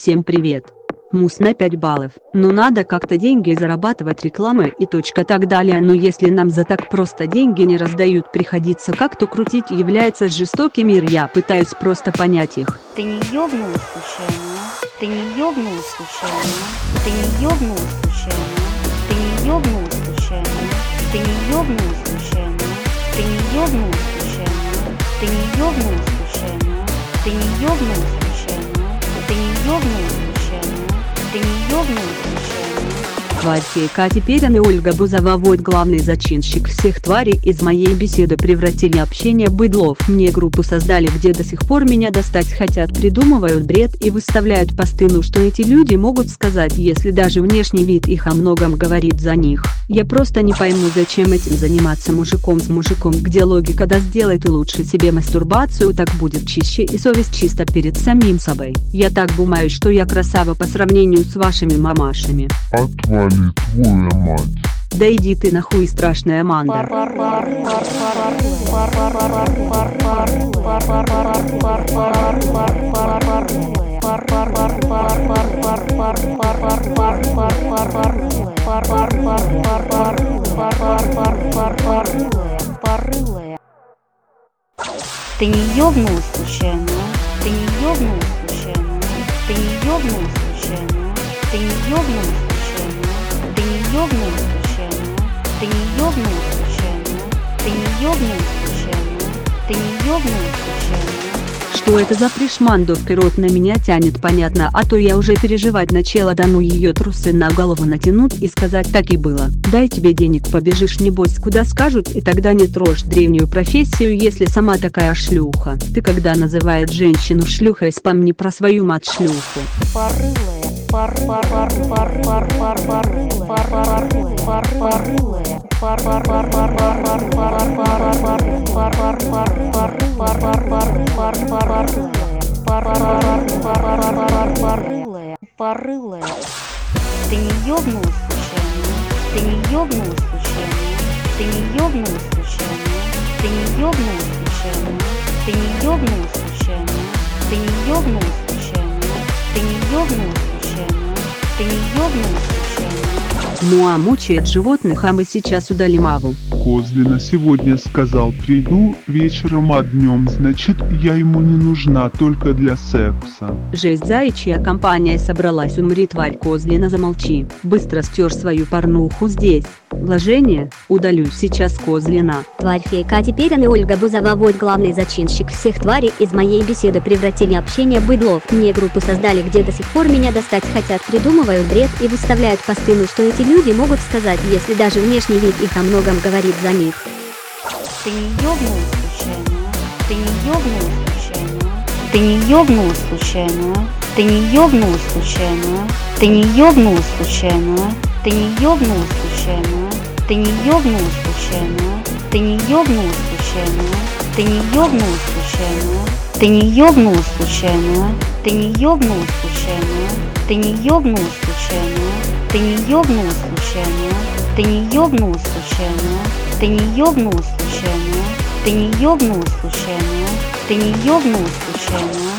Всем привет! Мус на 5 баллов. Но надо как-то деньги зарабатывать рекламой и точка так далее. Но если нам за так просто деньги не раздают, приходится как-то крутить, является жестокий мир. Я пытаюсь просто понять их. Ты не ёбнула случайно? Ты не ёбнула случайно? Ты не ёбнула случайно? Ты не ёбнула случайно? Ты не ёбнула случайно? Ты не ёбнула случайно? Ты не ёбнула случайно? Ты не ёбнула случайно? Ты не ёбнула случайно? Ты не ёбнула случайно? Тварь фейка, а теперь она Ольга Бузова, вот главный зачинщик всех тварей. Из моей беседы превратили общение быдлов. Мне группу создали, где до сих пор меня достать хотят, придумывают бред и выставляют посты. Ну что эти люди могут сказать, если даже внешний вид их о многом говорит за них? Я просто не пойму, зачем этим заниматься мужиком с мужиком, где логика: да сделай ты лучше себе мастурбацию, так будет чище и совесть чиста перед самим собой. Я так думаю, что я красава по сравнению с вашими мамашами. Отвали, твоя мать. Да иди ты нахуй, страшная манда. Ты не ёбнула случайно? Ты не ёбнула случайно? Ты не ёбнула случайно? Ты не ёбнула случайно? Ты не ёбнула случайно? Ты не ёбнула случайно? Ты не ёбнула случайно? Ты не ёбнула случайно? Что это за пришмандовка, рот на меня тянет, понятно, а то я уже переживать начала. Да ну ее, трусы на голову натянут и сказать: так и было. Дай тебе денег, побежишь небось куда скажут, и тогда не трожь древнюю профессию, если сама такая шлюха. Ты когда называет женщину шлюхой, вспомни про свою мать шлюху. Порылая. Ты не ёбнула случайно? Ты не ёбнула случайно? Ты не ёбнула случайно? Ты не ёбнула случайно? Ты не ёбнула случайно? Ты не ёбнула случайно? Ты не ёбнула случайно? Ты не ёбнула случайно? Муа мучает животных, а мы сейчас удалим Аву. Козлина сегодня сказал: приду вечером, а днем, значит, я ему не нужна только для секса. Жесть, заячья компания собралась. Умри, тварь Козлина, замолчи. Быстро стер свою порнуху здесь. Вложение? Удалюсь сейчас, Козлина. Тварь фейка, а теперь она Ольга Бузова, вот главный зачинщик всех тварей. Из моей беседы превратили общение быдлов. Мне группу создали, где до сих пор меня достать хотят, придумывают бред и выставляют посты. Ну что эти люди могут сказать, если даже внешний вид их о многом говорит за них? Ты не ёбнула случайно? Ты не ёбнула случайно? Ты не ёбнула случайно? Ты не ёбнула случайно? Ты не ёбнула случайно? Ты не ёбнула случайно? Ты не ёбнула случайно? Ты не ёбнула случайно? Ты не ёбнула случайно? Ты не ёбнула случайно? Ты не ёбнула случайно? Ты не ёбнула случайно? Ты не ёбнула случайно? Ты не ёбнула случайно? Ты не ёбнула случайно? Ты не ёбнула случайно? Ты не ёбнула случайно?